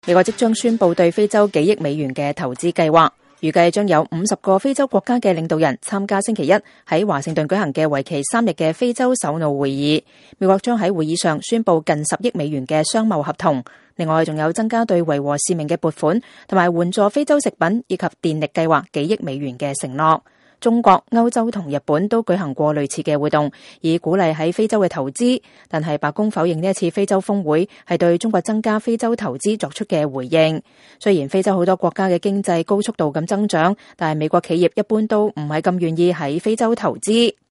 美國即將宣布對非洲幾億美元嘅投資計劃，預計將有50個非洲國家嘅領導人參加星期一喺華盛頓舉行嘅為期3日嘅非洲首腦會議。美國將喺會議上宣布近10億美元嘅商貿合同，另外仲有增加對維和使命嘅撥款，同埋援助非洲食品以及電力計劃幾億美元嘅承諾。中國、歐洲同日本都舉行過類似嘅活動，以鼓勵喺非洲嘅投資。但係白宮否認呢一次非洲峰會係對中國增加非洲投資作出嘅回應。雖然非洲好多國家嘅經濟高速度咁增長，但係美國企業一般都唔係咁願意喺非洲投資。